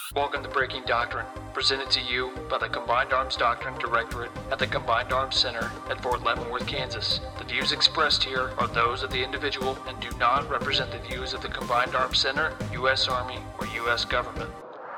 Welcome to Breaking Doctrine, presented to you by the Combined Arms Doctrine Directorate at the Combined Arms Center at Fort Leavenworth, Kansas. The views expressed here are those of the individual and do not represent the views of the Combined Arms Center, U.S. Army, or U.S. government.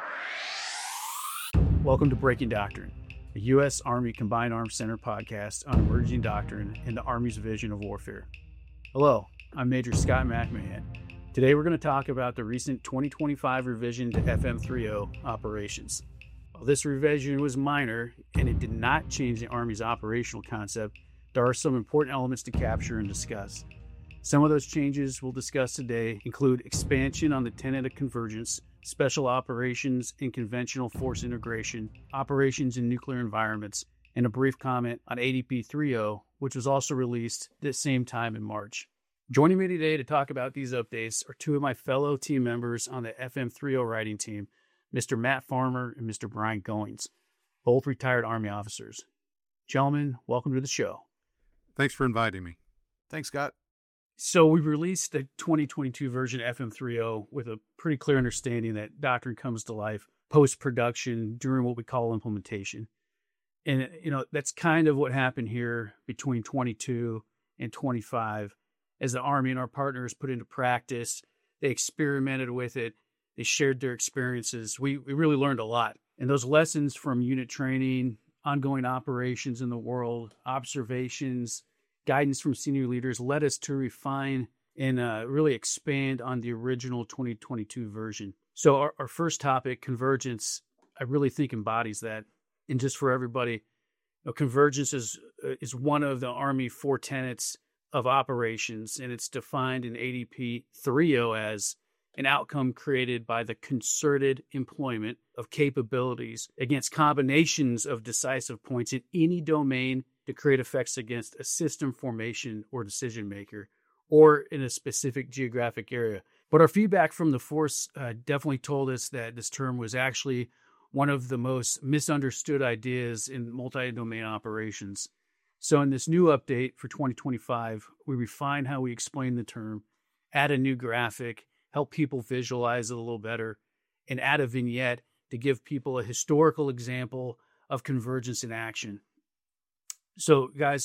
Welcome to Breaking Doctrine, a U.S. Army Combined Arms Center podcast on emerging doctrine and the Army's vision of warfare. Hello, I'm Major Scott McMahon. Today we're going to talk about the recent 2025 revision to FM30 operations. While this revision was minor and it did not change the Army's operational concept, there are some important elements to capture and discuss. Some of those changes we'll discuss today include expansion on the tenet of convergence, special operations and conventional force integration, operations in nuclear environments, and a brief comment on ADP 3.0, which was also released at the same time in March. Joining me today to talk about these updates are two of my fellow team members on the FM30 writing team, Mr. Matt Farmer and Mr. Brian Goings, both retired Army officers. Gentlemen, welcome to the show. Thanks for inviting me. Thanks, Scott. So we released the 2022 version of FM30 with a pretty clear understanding that doctrine comes to life post-production during what we call implementation. And, that's kind of what happened here between 22 and 25. As the Army and our partners put into practice, they experimented with it, they shared their experiences. We really learned a lot. And those lessons from unit training, ongoing operations in the world, observations, guidance from senior leaders led us to refine and really expand on the original 2022 version. So our first topic, convergence, I really think embodies that. And just for everybody, convergence is one of the Army 4 tenets of operations, and it's defined in ADP 3.0 as an outcome created by the concerted employment of capabilities against combinations of decisive points in any domain to create effects against a system formation or decision maker, or in a specific geographic area. But our feedback from the force definitely told us that this term was actually one of the most misunderstood ideas in multi-domain operations. So in this new update for 2025, we refine how we explain the term, add a new graphic, help people visualize it a little better, and add a vignette to give people a historical example of convergence in action. So guys,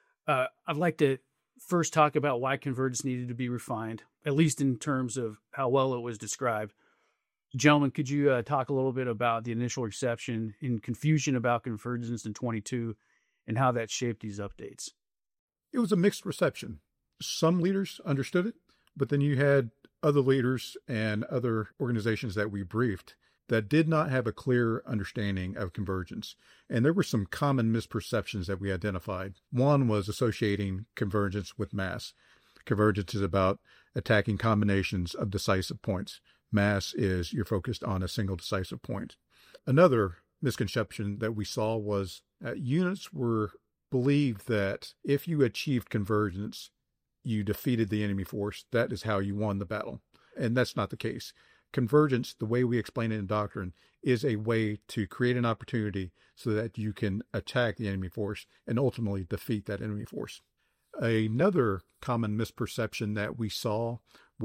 I'd like to first talk about why convergence needed to be refined, at least in terms of how well it was described. Gentlemen, could you talk a little bit about the initial reception and confusion about convergence in 22 and how that shaped these updates? It was a mixed reception. Some leaders understood it, but then you had other leaders and other organizations that we briefed that did not have a clear understanding of convergence. And there were some common misperceptions that we identified. One was associating convergence with mass. Convergence is about attacking combinations of decisive points. Mass is you're focused on a single decisive point. Another misconception that we saw was units were believed that if you achieved convergence, you defeated the enemy force. That is how you won the battle. And that's not the case. Convergence, the way we explain it in doctrine, is a way to create an opportunity so that you can attack the enemy force and ultimately defeat that enemy force. Another common misperception that we saw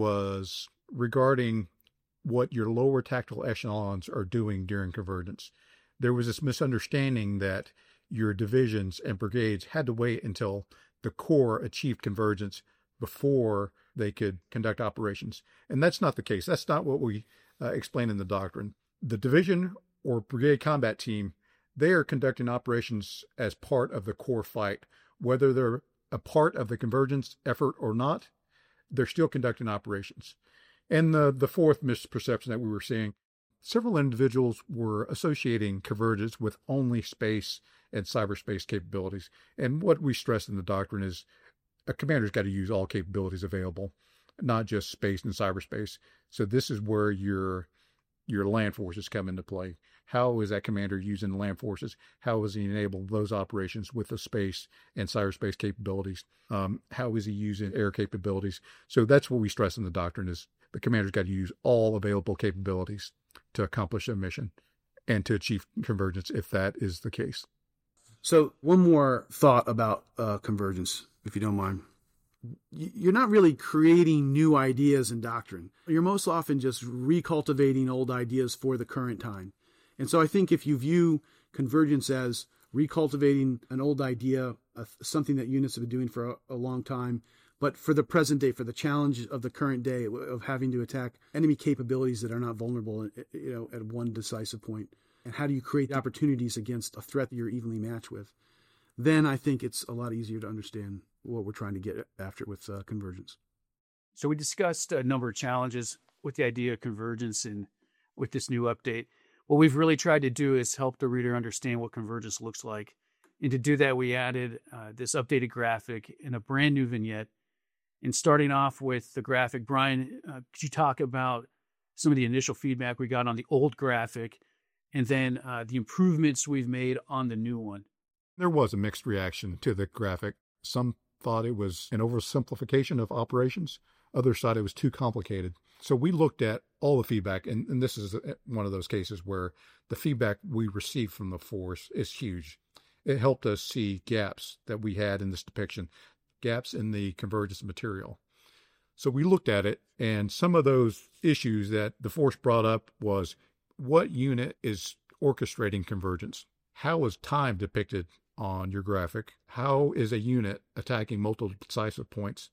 was regarding what your lower tactical echelons are doing during convergence. There was this misunderstanding that your divisions and brigades had to wait until the Corps achieved convergence before they could conduct operations. And that's not the case. That's not what we explain in the doctrine. The division or brigade combat team, they are conducting operations as part of the Corps fight. Whether they're a part of the convergence effort or not, they're still conducting operations. And the fourth misperception that we were seeing, several individuals were associating convergence with only space and cyberspace capabilities. And what we stress in the doctrine is a commander's got to use all capabilities available, not just space and cyberspace. So this is where your land forces come into play. How is that commander using the land forces? How is he enabling those operations with the space and cyberspace capabilities? How is he using air capabilities? So that's what we stress in the doctrine is the commander's got to use all available capabilities to accomplish a mission and to achieve convergence if that is the case. So one more thought about convergence, if you don't mind. you're not really creating new ideas in doctrine. You're most often just recultivating old ideas for the current time. And so I think if you view convergence as recultivating an old idea, something that units have been doing for a long time, but for the present day, for the challenge of the current day of having to attack enemy capabilities that are not vulnerable, at one decisive point, and how do you create opportunities against a threat that you're evenly matched with, then I think it's a lot easier to understand what we're trying to get after with convergence. So we discussed a number of challenges with the idea of convergence and with this new update. What we've really tried to do is help the reader understand what convergence looks like. And to do that, we added this updated graphic in a brand new vignette. And starting off with the graphic, Brian, could you talk about some of the initial feedback we got on the old graphic and then the improvements we've made on the new one? There was a mixed reaction to the graphic. Some thought it was an oversimplification of operations. Others thought it was too complicated. So we looked at all the feedback, and this is one of those cases where the feedback we received from the force is huge. It helped us see gaps that we had in this depiction, gaps in the convergence material. So we looked at it, and some of those issues that the force brought up was, what unit is orchestrating convergence? How is time depicted on your graphic? How is a unit attacking multiple decisive points?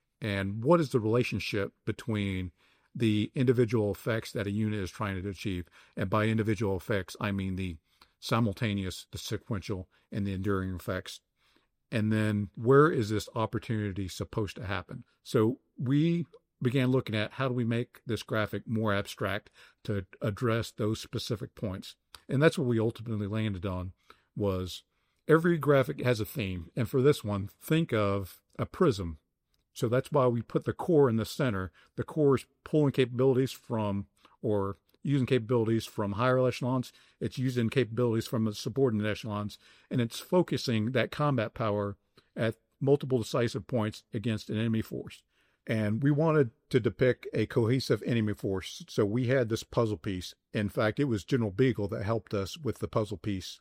And what is the relationship between the individual effects that a unit is trying to achieve? And by individual effects, I mean the simultaneous, the sequential, and the enduring effects. And then where is this opportunity supposed to happen? So we began looking at how do we make this graphic more abstract to address those specific points. And that's what we ultimately landed on, was every graphic has a theme. And for this one, think of a prism. So that's why we put the core in the center. The core is pulling capabilities from, or using capabilities from higher echelons. It's using capabilities from the subordinate echelons. And it's focusing that combat power at multiple decisive points against an enemy force. And we wanted to depict a cohesive enemy force. So we had this puzzle piece. In fact, it was General Beagle that helped us with the puzzle piece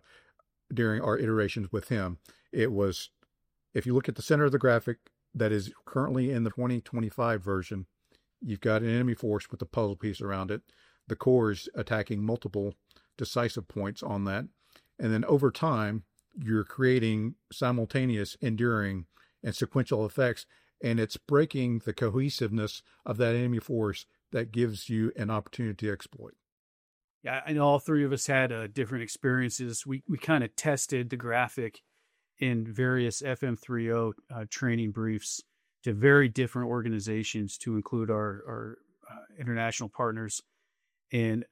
during our iterations with him. It was, if you look at the center of the graphic that is currently in the 2025 version, you've got an enemy force with a puzzle piece around it. The core is attacking multiple decisive points on that. And then over time, you're creating simultaneous, enduring, and sequential effects. And it's breaking the cohesiveness of that enemy force that gives you an opportunity to exploit. Yeah, I know all three of us had different experiences. We kind of tested the graphic in various FM30 training briefs to very different organizations, to include our international partners. And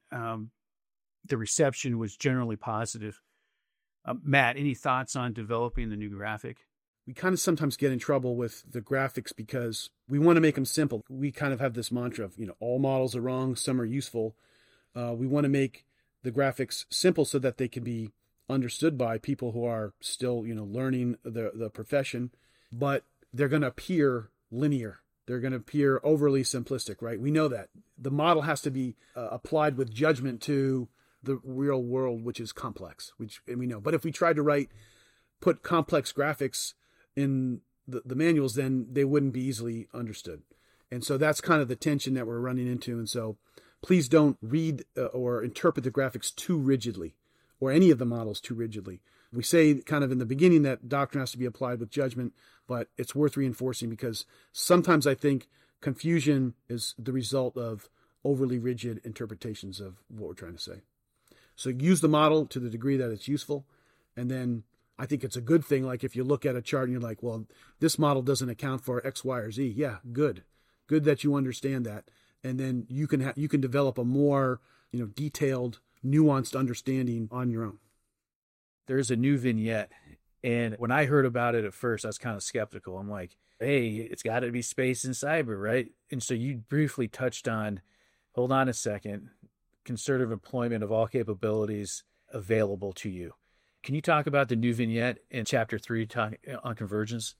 the reception was generally positive. Matt, any thoughts on developing the new graphic? We kind of sometimes get in trouble with the graphics because we want to make them simple. We kind of have this mantra of, all models are wrong, some are useful. We want to make the graphics simple so that they can be understood by people who are still, learning the profession, but they're going to appear linear. They're going to appear overly simplistic, right? We know that. The model has to be applied with judgment to the real world, which is complex, and we know. But if we tried to put complex graphics in the manuals, then they wouldn't be easily understood. And so that's kind of the tension that we're running into. And so please don't read or interpret the graphics too rigidly, or any of the models too rigidly. We say kind of in the beginning that doctrine has to be applied with judgment, but it's worth reinforcing because sometimes I think confusion is the result of overly rigid interpretations of what we're trying to say. So use the model to the degree that it's useful, and then I think it's a good thing. Like if you look at a chart and you're like, well, this model doesn't account for X, Y, or Z. Yeah, good that you understand that, and then you can develop a more detailed, nuanced understanding on your own. There's a new vignette, and when I heard about it at first, I was kind of skeptical. I'm like, hey, it's got to be space and cyber, right? And so you briefly touched on, hold on a second, conservative employment of all capabilities available to you. Can you talk about the new vignette in Chapter 3 on convergence?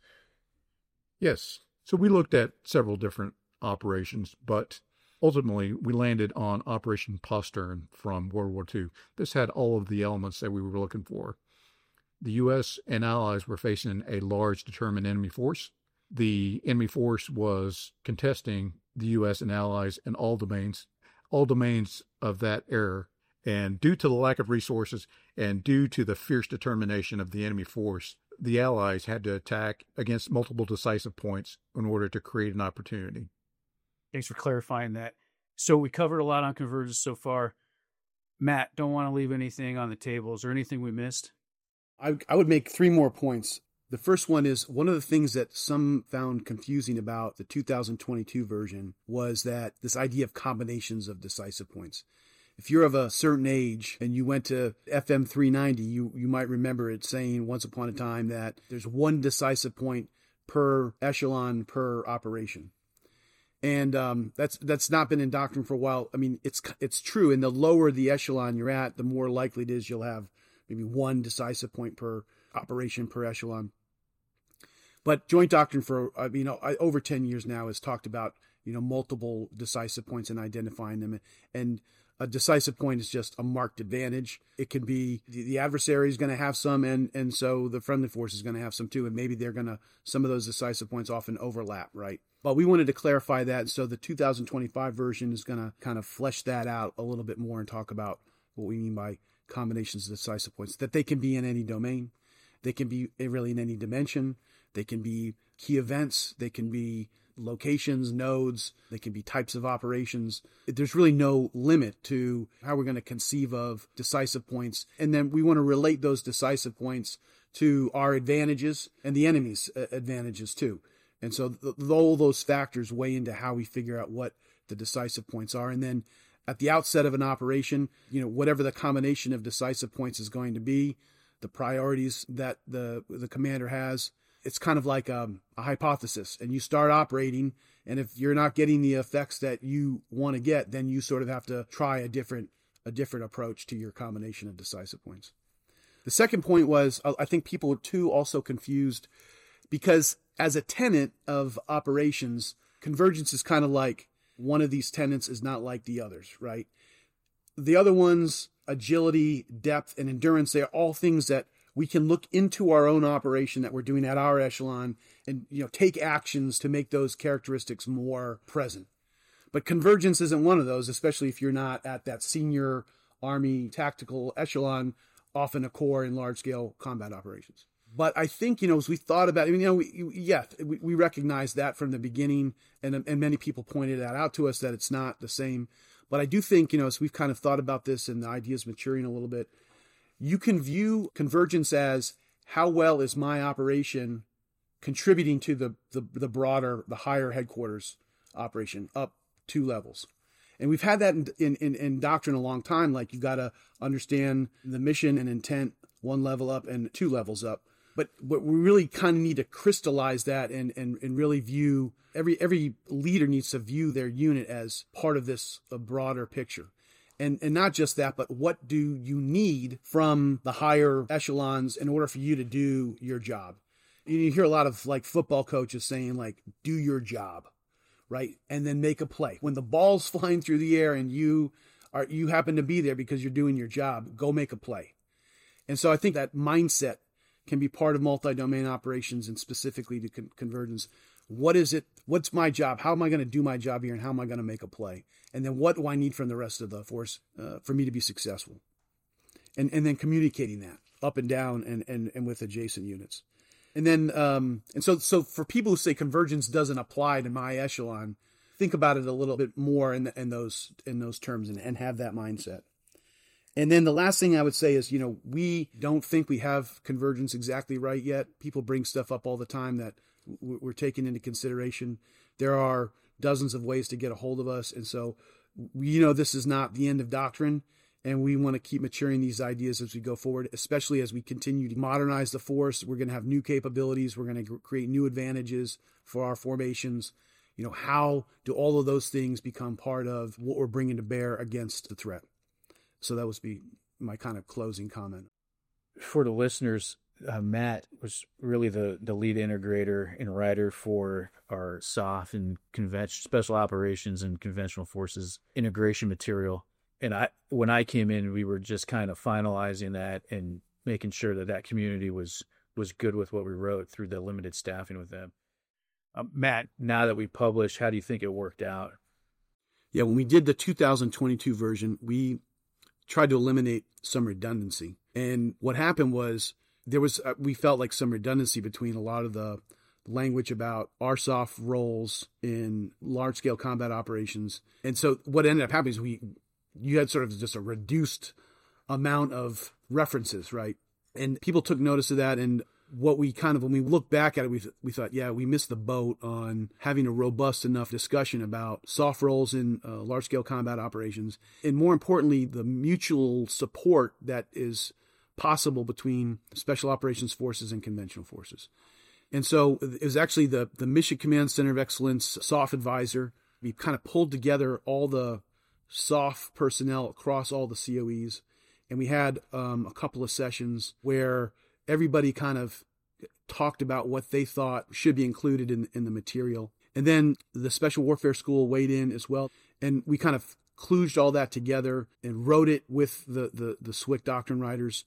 Yes. So we looked at several different operations, but ultimately we landed on Operation Postern from World War II. This had all of the elements that we were looking for. The U.S. and allies were facing a large determined enemy force. the enemy force was contesting the U.S. and allies in all domains of that era. And due to the lack of resources and due to the fierce determination of the enemy force, the allies had to attack against multiple decisive points in order to create an opportunity. Thanks for clarifying that. So we covered a lot on convergence so far. Matt, don't want to leave anything on the table. Is there anything we missed? I would make 3 more points. The first one is one of the things that some found confusing about the 2022 version was that this idea of combinations of decisive points. If you're of a certain age and you went to FM 390, you might remember it saying once upon a time that there's 1 decisive point per echelon per operation. And that's not been in doctrine for a while. I mean, it's true. And the lower the echelon you're at, the more likely it is you'll have maybe 1 decisive point per operation per echelon. But joint doctrine for over 10 years now has talked about multiple decisive points and identifying them. And a decisive point is just a marked advantage. It can be the adversary is going to have some, and so the friendly force is going to have some too. And maybe some of those decisive points often overlap, right? But we wanted to clarify that. So the 2025 version is going to kind of flesh that out a little bit more and talk about what we mean by combinations of decisive points, that they can be in any domain. They can be really in any dimension. They can be key events. They can be locations, nodes. They can be types of operations. There's really no limit to how we're going to conceive of decisive points. And then we want to relate those decisive points to our advantages and the enemy's advantages too. And so all those factors weigh into how we figure out what the decisive points are. And then at the outset of an operation, whatever the combination of decisive points is going to be, the priorities that the commander has, it's kind of like a hypothesis. And you start operating, and if you're not getting the effects that you want to get, then you sort of have to try a different approach to your combination of decisive points. The second point was, I think people are too also confused because as a tenet of operations, convergence is kind of like one of these tenets is not like the others, right? The other ones, agility, depth, and endurance, they are all things that we can look into our own operation that we're doing at our echelon and take actions to make those characteristics more present. But convergence isn't one of those, especially if you're not at that senior Army tactical echelon, often a core in large-scale combat operations. But I think, as we thought about it, we recognize that from the beginning, and many people pointed that out to us that it's not the same. But I do think, as we've kind of thought about this and the idea's maturing a little bit, you can view convergence as how well is my operation contributing to the broader, the higher headquarters operation up 2 levels. And we've had that in doctrine a long time. Like you've got to understand the mission and intent 1 level up and 2 levels up. But we really kind of need to crystallize that and really view every leader needs to view their unit as part of this broader picture. And not just that, but what do you need from the higher echelons in order for you to do your job? You hear a lot of football coaches saying do your job, right? And then make a play. When the ball's flying through the air and you happen to be there because you're doing your job, go make a play. And so I think that mindset can be part of multi-domain operations and specifically to convergence. What is it? What's my job? How am I going to do my job here? And how am I going to make a play? And then what do I need from the rest of the force for me to be successful? And then communicating that up and down and with adjacent units. And then, so for people who say convergence doesn't apply to my echelon, think about it a little bit more in those terms and have that mindset. And then the last thing I would say is, we don't think we have convergence exactly right yet. People bring stuff up all the time that we're taking into consideration. There are dozens of ways to get a hold of us. And so, this is not the end of doctrine. And we want to keep maturing these ideas as we go forward, especially as we continue to modernize the force. We're going to have new capabilities. We're going to create new advantages for our formations. How do all of those things become part of what we're bringing to bear against the threat? So that would be my kind of closing comment. For the listeners, Matt was really the lead integrator and writer for our SOF and special operations and conventional forces integration material. And when I came in, we were just kind of finalizing that and making sure that community was good with what we wrote through the limited staffing with them. Matt, now that we published, how do you think it worked out? Yeah, when we did the 2022 version, we tried to eliminate some redundancy. And what happened was we felt like some redundancy between a lot of the language about RSOF roles in large-scale combat operations. And so what ended up happening is you had sort of just a reduced amount of references, right? And people took notice of that. And what we when we look back at it, we thought, yeah, we missed the boat on having a robust enough discussion about soft roles in large-scale combat operations. And more importantly, the mutual support that is possible between special operations forces and conventional forces. And so it was actually the Mission Command Center of Excellence SOF advisor. We kind of pulled together all the SOF personnel across all the COEs. And we had a couple of sessions where everybody kind of talked about what they thought should be included in the material. And then the Special Warfare School weighed in as well. And we kind of kludged all that together and wrote it with the SWCC doctrine writers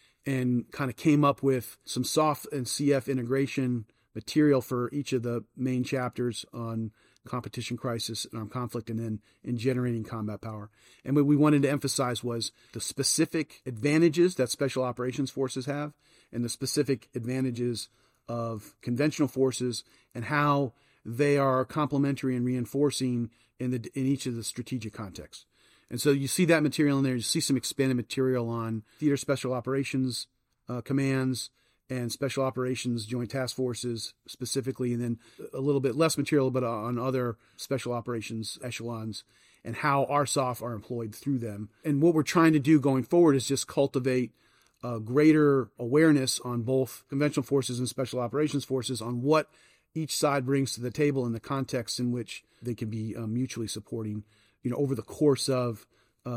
and kind of came up with some SOF and CF integration material for each of the main chapters on competition, crisis, and armed conflict, and then in generating combat power. And what we wanted to emphasize was the specific advantages that special operations forces have and the specific advantages of conventional forces and how they are complementary and reinforcing in each of the strategic contexts. And so you see that material in there. You see some expanded material on theater special operations commands and special operations joint task forces specifically, and then a little bit less material, but on other special operations echelons and how RSOF are employed through them. And what we're trying to do going forward is just cultivate greater awareness on both conventional forces and special operations forces on what each side brings to the table in the context in which they can be mutually supporting, over the course of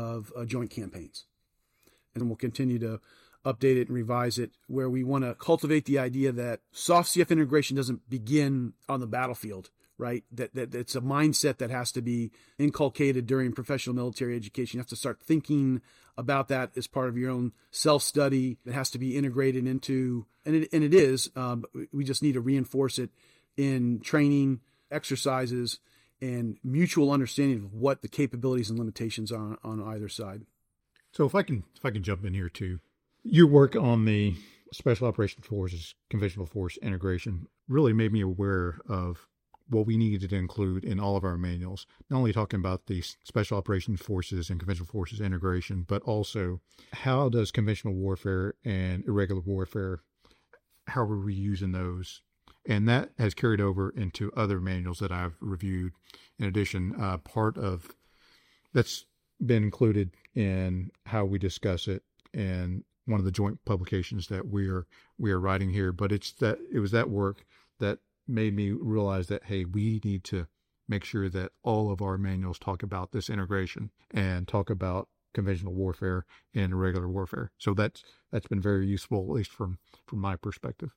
joint campaigns. And we'll continue to update it and revise it, where we want to cultivate the idea that soft CF integration doesn't begin on the battlefield, right? That it's a mindset that has to be inculcated during professional military education. You have to start thinking about that as part of your own self-study. It has to be integrated into, and it is, we just need to reinforce it in training, exercises, and mutual understanding of what the capabilities and limitations are on either side. So if I can jump in here too, your work on the Special Operations Forces Conventional Force integration really made me aware of what we needed to include in all of our manuals. Not only talking about the Special Operations Forces and Conventional Forces integration, but also how does conventional warfare and irregular warfare, how are we using those? And that has carried over into other manuals that I've reviewed. In addition, part of that's been included in how we discuss it and one of the joint publications that we are writing here. But it was that work that made me realize that, hey, we need to make sure that all of our manuals talk about this integration and talk about conventional warfare and irregular warfare. So that's been very useful, at least from my perspective.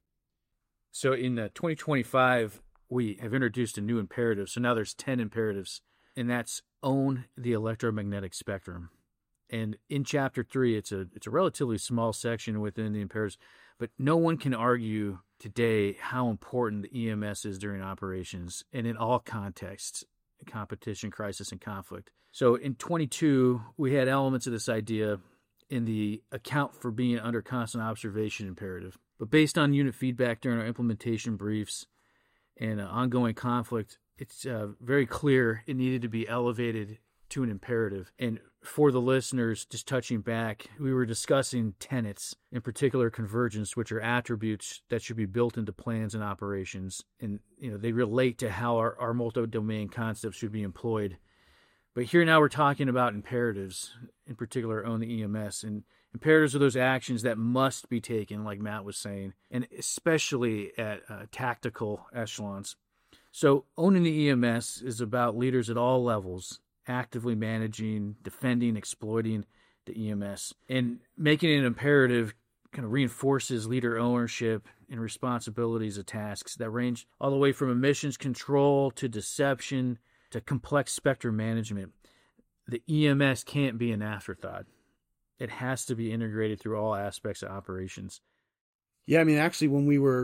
So in 2025, we have introduced a new imperative. So now there's 10 imperatives, and that's own the electromagnetic spectrum. And in Chapter 3, it's a relatively small section within the imperatives, but no one can argue today how important the EMS is during operations and in all contexts, competition, crisis, and conflict. So in 22, we had elements of this idea in the account for being under constant observation imperative. But based on unit feedback during our implementation briefs and ongoing conflict, it's very clear it needed to be elevated to an imperative. And for the listeners, just touching back, we were discussing tenets, in particular convergence, which are attributes that should be built into plans and operations. And they relate to how our multi-domain concepts should be employed. But here now we're talking about imperatives, in particular own the EMS. And imperatives are those actions that must be taken, like Matt was saying, and especially at tactical echelons. So owning the EMS is about leaders at all levels actively managing, defending, exploiting the EMS. And making it an imperative kind of reinforces leader ownership and responsibilities of tasks that range all the way from emissions control to deception to complex spectrum management. The EMS can't be an afterthought. It has to be integrated through all aspects of operations. Yeah, I mean, actually, when we were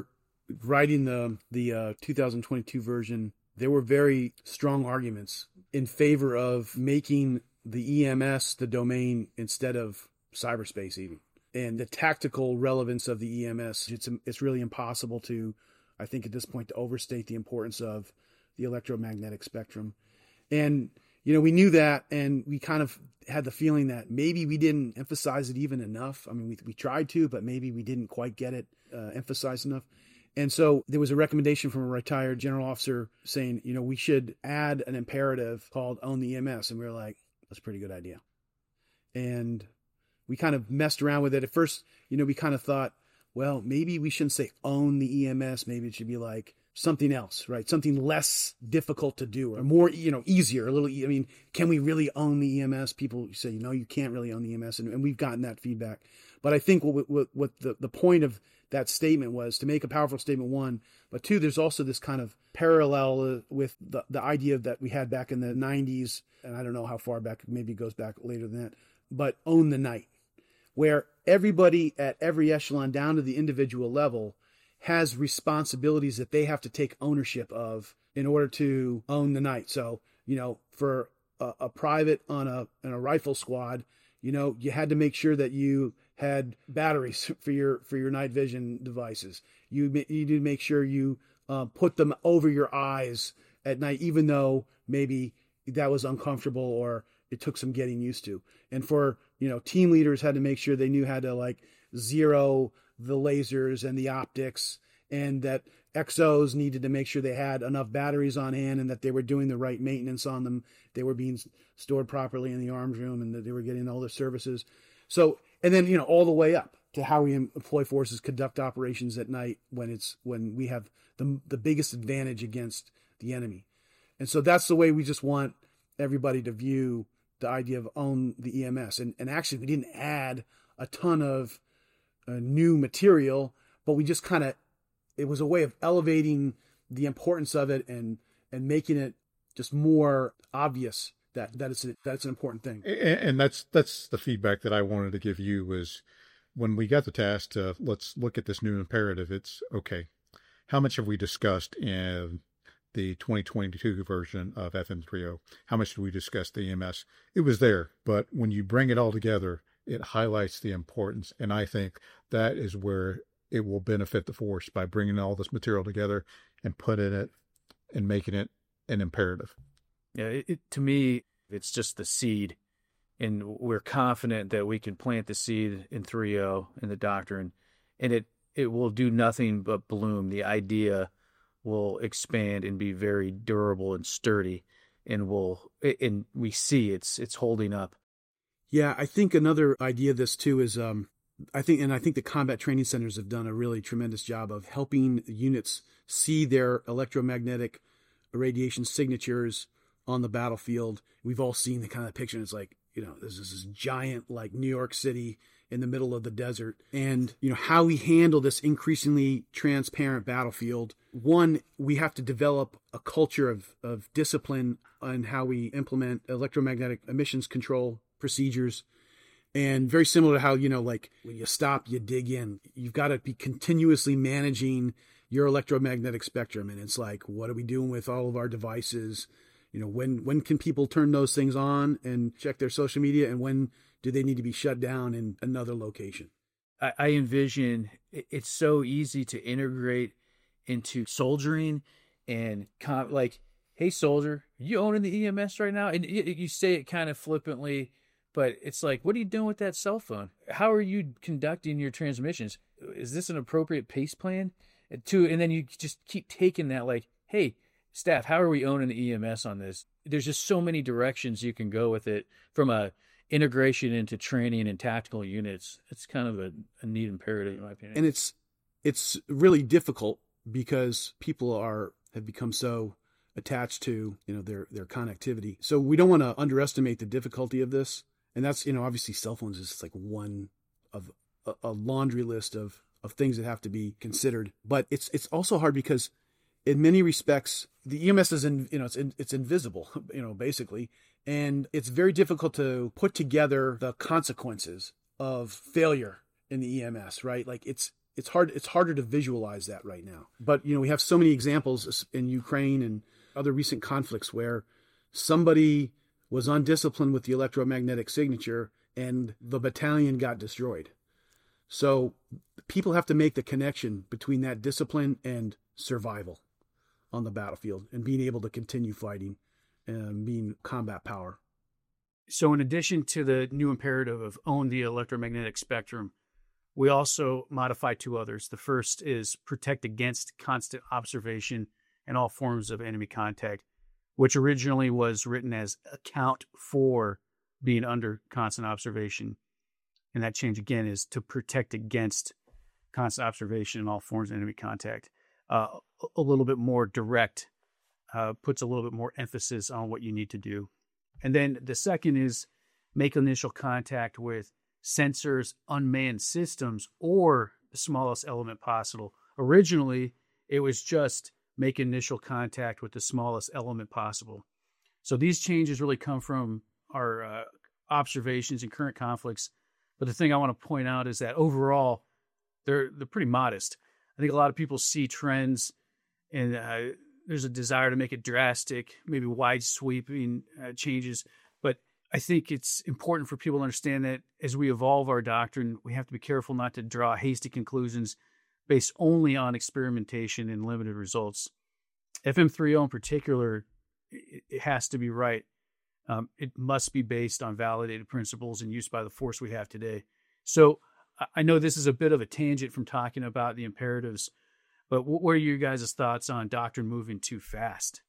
writing the 2022 version, there were very strong arguments in favor of making the EMS the domain instead of cyberspace even. And the tactical relevance of the EMS, it's really impossible to, I think at this point, to overstate the importance of the electromagnetic spectrum. And, we knew that, and we kind of had the feeling that maybe we didn't emphasize it even enough. I mean, we tried to, but maybe we didn't quite get it emphasized enough. And so there was a recommendation from a retired general officer saying, we should add an imperative called Own the EMS. And we were like, that's a pretty good idea. And we kind of messed around with it. At first, we kind of thought, well, maybe we shouldn't say own the EMS. Maybe it should be like something else, right? Something less difficult to do or more, easier, a little, can we really own the EMS? People say, you can't really own the EMS. And we've gotten that feedback. But I think what the point of that statement was to make a powerful statement, one, but two, there's also this kind of parallel with the idea that we had back in the 90s. And I don't know how far back, maybe it goes back later than that, but own the night, where everybody at every echelon down to the individual level has responsibilities that they have to take ownership of in order to own the night. So, for a private on a rifle squad, you had to make sure that you had batteries for your night vision devices. You need to make sure you put them over your eyes at night, even though maybe that was uncomfortable or it took some getting used to. And for, team leaders had to make sure they knew how to zero the lasers and the optics, and that XOs needed to make sure they had enough batteries on hand and that they were doing the right maintenance on them. They were being stored properly in the arms room and that they were getting all the services. So, and then, all the way up to how we employ forces conduct operations at night when we have the biggest advantage against the enemy. And so that's the way we just want everybody to view the idea of own the EMS. And actually we didn't add a ton of new material, but we just it was a way of elevating the importance of it and making it just more obvious that it's an important thing. And that's the feedback that I wanted to give you was when we got the task to let's look at this new imperative. It's okay. How much have we discussed in the 2022 version of FM30? How much did we discuss the EMS? It was there, but when you bring it all together, it highlights the importance. And I think that is where it will benefit the force by bringing all this material together and putting it and making it an imperative. Yeah, to me, it's just the seed. And we're confident that we can plant the seed in 3.0 in the doctrine, and it will do nothing but bloom. The idea will expand and be very durable and sturdy, and we see it's holding up. Yeah, I think another idea of this too is I think the combat training centers have done a really tremendous job of helping units see their electromagnetic radiation signatures on the battlefield. We've all seen the kind of picture. It's like, this is this giant like New York City in the middle of the desert. And, how we handle this increasingly transparent battlefield. One, we have to develop a culture of discipline on how we implement electromagnetic emissions control procedures. And very similar to how, when you stop, you dig in. You've got to be continuously managing your electromagnetic spectrum. And it's like, what are we doing with all of our devices? When can people turn those things on and check their social media? And when do they need to be shut down in another location? I envision it's so easy to integrate into soldiering and hey, soldier, are you owning the EMS right now? And you say it kind of flippantly, but it's like, what are you doing with that cell phone? How are you conducting your transmissions? Is this an appropriate pace plan? And then you just keep taking that like, hey, staff, how are we owning the EMS on this? There's just so many directions you can go with it from a integration into training and tactical units. It's kind of a neat imperative, in my opinion. And it's really difficult because people have become so attached to their connectivity. So we don't want to underestimate the difficulty of this. And that's obviously cell phones is like one of a laundry list of things that have to be considered. But it's also hard because in many respects the EMS is it's invisible, basically, and it's very difficult to put together the consequences of failure in the EMS, right? Like it's harder to visualize that right now. But, we have so many examples in Ukraine and other recent conflicts where somebody was undisciplined with the electromagnetic signature and the battalion got destroyed. So people have to make the connection between that discipline and survival on the battlefield and being able to continue fighting and being combat power. So in addition to the new imperative of own the electromagnetic spectrum, we also modify two others. The first is protect against constant observation and all forms of enemy contact, which originally was written as account for being under constant observation. And that change again is to protect against constant observation and all forms of enemy contact. A little bit more direct, puts a little bit more emphasis on what you need to do. And then the second is make initial contact with sensors, unmanned systems, or the smallest element possible. Originally, it was just make initial contact with the smallest element possible. So these changes really come from our observations in current conflicts. But the thing I want to point out is that overall, they're pretty modest. I think a lot of people see trends and there's a desire to make it drastic, maybe wide sweeping changes. But I think it's important for people to understand that as we evolve our doctrine, we have to be careful not to draw hasty conclusions based only on experimentation and limited results. FM30 in particular, it has to be right. It must be based on validated principles and used by the force we have today. So I know this is a bit of a tangent from talking about the imperatives, but what are your guys' thoughts on doctrine moving too fast?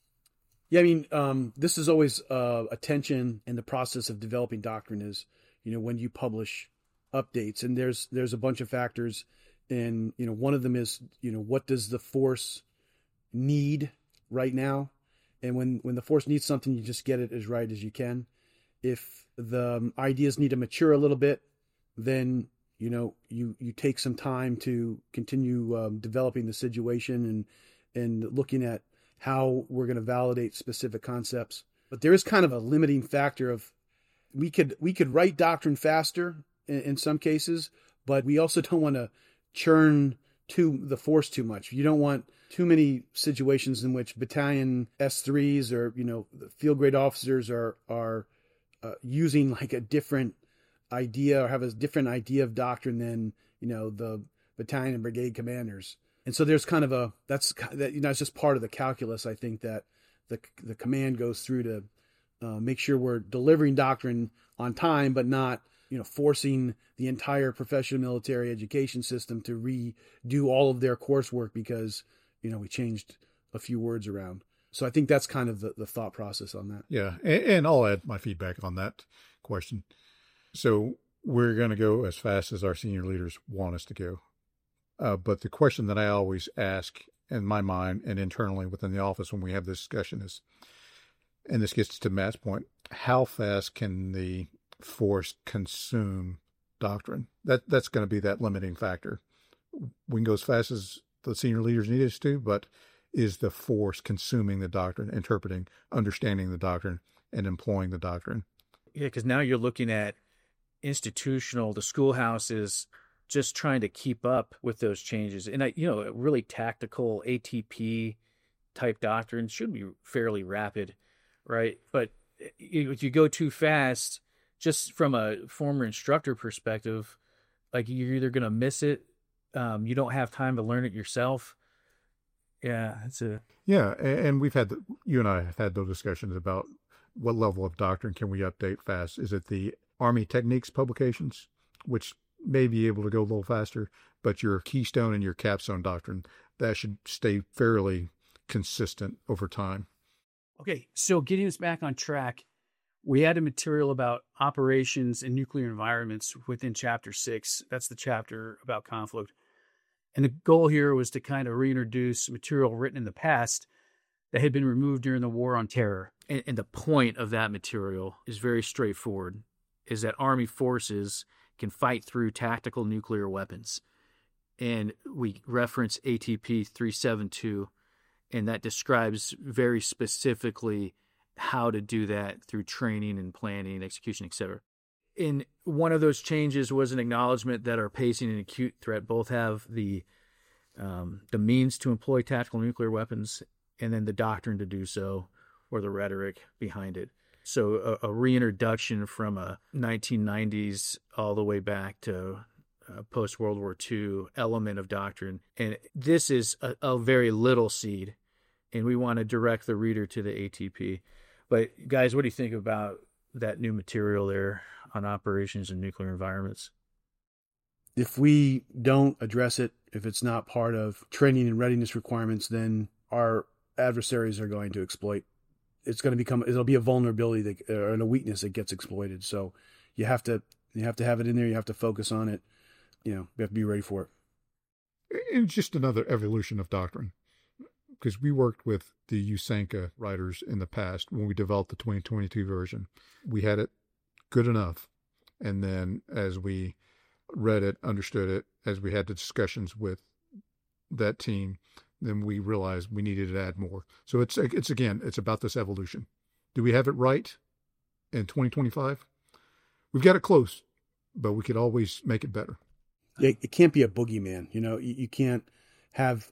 Yeah, I mean, this is always a tension in the process of developing doctrine is, when you publish updates, and there's a bunch of factors, and, one of them is, what does the force need right now? And when the force needs something, you just get it as right as you can. If the ideas need to mature a little bit, then, you take some time to continue developing the situation and looking at how we're going to validate specific concepts. But there is kind of a limiting factor of we could write doctrine faster in some cases, but we also don't want to churn the force too much. You don't want too many situations in which battalion S3s or, the field grade officers are using like a different idea or have a different idea of doctrine than, the battalion and brigade commanders. And so there's kind of it's just part of the calculus, I think, that the command goes through to make sure we're delivering doctrine on time, but not, forcing the entire professional military education system to redo all of their coursework because, we changed a few words around. So I think that's kind of the thought process on that. Yeah. And I'll add my feedback on that question. So we're going to go as fast as our senior leaders want us to go. But the question that I always ask in my mind and internally within the office when we have this discussion is, and this gets to Matt's point, how fast can the force consume doctrine? That's going to be that limiting factor. We can go as fast as the senior leaders need us to, but is the force consuming the doctrine, interpreting, understanding the doctrine, and employing the doctrine? Yeah, because now you're looking at the schoolhouse is just trying to keep up with those changes. And, a really tactical ATP type doctrine should be fairly rapid, right? But if you go too fast, just from a former instructor perspective, like you're either going to miss it, you don't have time to learn it yourself. Yeah, and you and I have had those discussions about what level of doctrine can we update fast. Is it the Army Techniques publications, which may be able to go a little faster, but your keystone and your capstone doctrine, that should stay fairly consistent over time? Okay, so getting us back on track, we added material about operations in nuclear environments within Chapter 6. That's the chapter about conflict. And the goal here was to kind of reintroduce material written in the past that had been removed during the War on Terror. And the point of that material is very straightforward, is that Army forces can fight through tactical nuclear weapons. And we reference ATP 372, and that describes very specifically how to do that through training and planning, execution, etc. in one of those changes was an acknowledgement that our pacing and acute threat both have the means to employ tactical nuclear weapons, and then the doctrine to do so, or the rhetoric behind it. So a reintroduction from a 1990s all the way back to post-World War II element of doctrine. And this is a very little seed, and we want to direct the reader to the ATP. But guys, what do you think about that new material there on operations in nuclear environments? If we don't address it, if it's not part of training and readiness requirements, then our adversaries are going to exploit. It'll be a vulnerability and a weakness that gets exploited. So you have to have it in there. You have to focus on it. We have to be ready for it. And just another evolution of doctrine, because we worked with the USANCA writers in the past when we developed the 2022 version. We had it good enough. And then as we read it, understood it, as we had the discussions with that team, then we realized we needed to add more. So it's about this evolution. Do we have it right in 2025? We've got it close, but we could always make it better. It can't be a boogeyman. You can't have,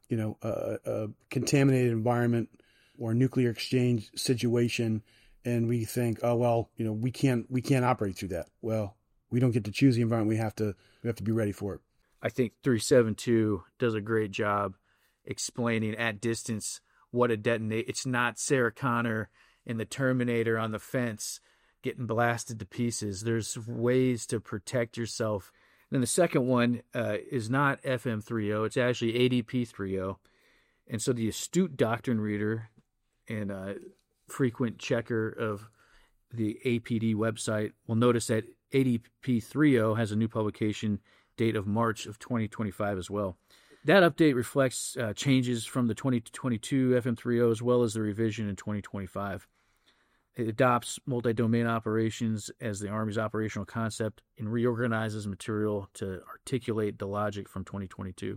a contaminated environment or a nuclear exchange situation, and we think, oh, well, we can't operate through that. Well, we don't get to choose the environment. We have to be ready for it. I think 372 does a great job explaining at distance what a detonate. It's not Sarah Connor in the Terminator on the fence getting blasted to pieces. There's ways to protect yourself. And then the second one is not FM30, it's actually ADP30. And so the astute doctrine reader and frequent checker of the APD website will notice that ADP30 has a new publication date of March of 2025 as well. That update reflects changes from the 2022 FM30 as well as the revision in 2025. It adopts multi-domain operations as the Army's operational concept and reorganizes material to articulate the logic from 2022.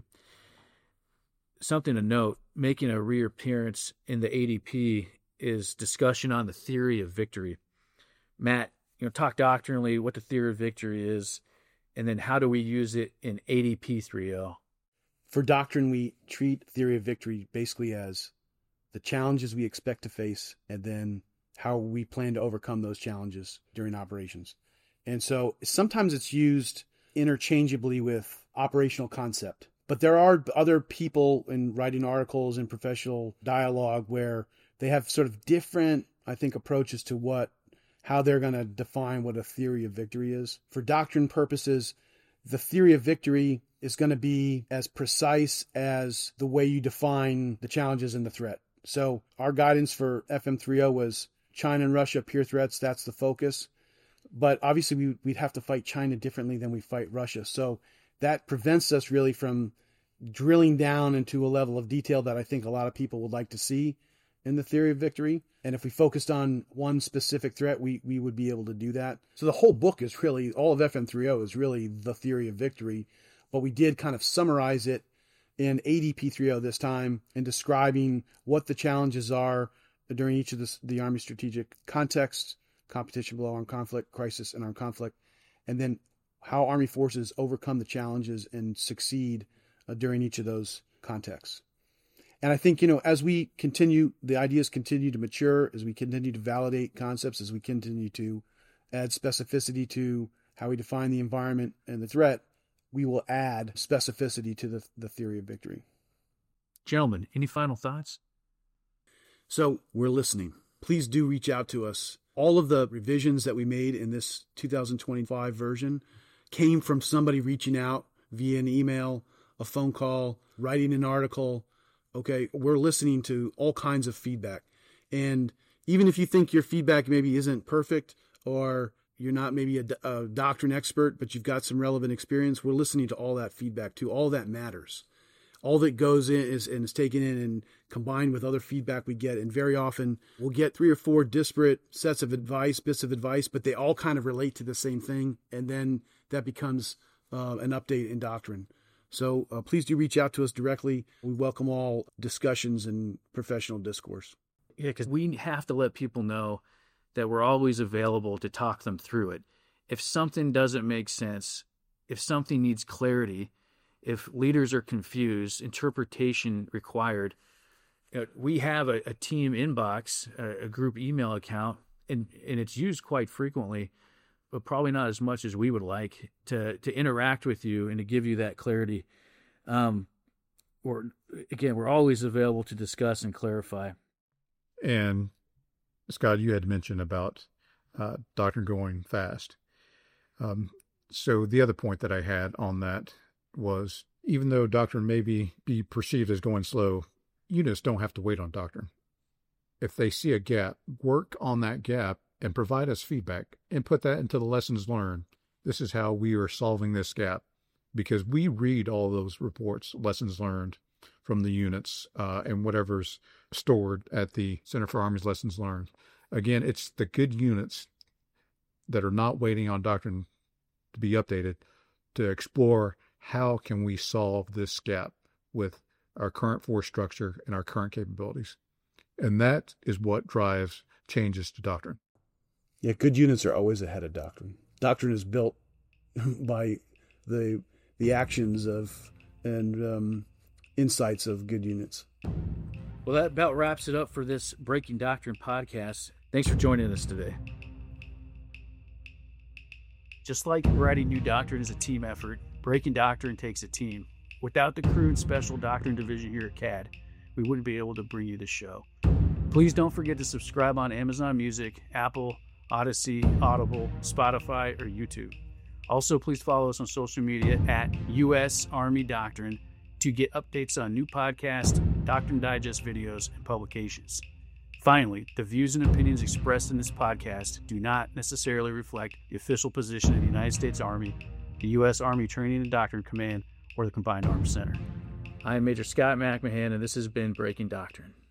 Something to note, making a reappearance in the ADP is discussion on the theory of victory. Matt, talk doctrinally what the theory of victory is, and then how do we use it in ADP 3.0? For doctrine, we treat theory of victory basically as the challenges we expect to face, and then how we plan to overcome those challenges during operations. And so sometimes it's used interchangeably with operational concept. But there are other people in writing articles and professional dialogue where they have sort of different, I think, approaches to how they're going to define what a theory of victory is. For doctrine purposes, the theory of victory is going to be as precise as the way you define the challenges and the threat. So our guidance for FM30 was China and Russia, peer threats, that's the focus. But obviously we'd have to fight China differently than we fight Russia. So that prevents us really from drilling down into a level of detail that I think a lot of people would like to see in the theory of victory. And if we focused on one specific threat, we would be able to do that. So the whole book is really, all of FM30 is really the theory of victory. But we did kind of summarize it in ADP30 this time in describing what the challenges are during each of the Army strategic contexts: competition below armed conflict, crisis, and armed conflict, and then how Army forces overcome the challenges and succeed during each of those contexts. And I think, as we continue, the ideas continue to mature, as we continue to validate concepts, as we continue to add specificity to how we define the environment and the threat, we will add specificity to the theory of victory. Gentlemen, any final thoughts? So we're listening. Please do reach out to us. All of the revisions that we made in this 2025 version came from somebody reaching out via an email, a phone call, writing an article. Okay, we're listening to all kinds of feedback. And even if you think your feedback maybe isn't perfect, or you're not maybe a doctrine expert, but you've got some relevant experience, we're listening to all that feedback too. All that matters. All that goes in is taken in and combined with other feedback we get. And very often we'll get 3 or 4 disparate sets of advice, bits of advice, but they all kind of relate to the same thing. And then that becomes an update in doctrine. So please do reach out to us directly. We welcome all discussions and professional discourse. Yeah, because we have to let people know that we're always available to talk them through it. if something doesn't make sense, if something needs clarity, if leaders are confused, interpretation required, we have a team inbox, a group email account, and it's used quite frequently, but probably not as much as we would like to interact with you and to give you that clarity. We're always available to discuss and clarify. And Scott, you had mentioned about doctrine going fast. So the other point that I had on that was, even though doctrine may be perceived as going slow, units don't have to wait on doctrine. If they see a gap, work on that gap and provide us feedback and put that into the lessons learned. This is how we are solving this gap, because we read all those reports, lessons learned from the units, and whatever's stored at the Center for Army's Lessons Learned. Again, it's the good units that are not waiting on doctrine to be updated to explore how can we solve this gap with our current force structure and our current capabilities. And that is what drives changes to doctrine. Yeah, good units are always ahead of doctrine. Doctrine is built by the actions of and insights of good units. Well, that about wraps it up for this Breaking Doctrine podcast. Thanks for joining us today. Just like writing new doctrine is a team effort, Breaking Doctrine takes a team. Without the crew and special doctrine division here at CAD, we wouldn't be able to bring you this show. Please don't forget to subscribe on Amazon Music, Apple, Odyssey, Audible, Spotify, or YouTube. Also, please follow us on social media at U.S. Army Doctrine to get updates on new podcasts, Doctrine Digest videos, and publications. Finally, the views and opinions expressed in this podcast do not necessarily reflect the official position of the United States Army, the U.S. Army Training and Doctrine Command, or the Combined Arms Center. I am Major Scott McMahon, and this has been Breaking Doctrine.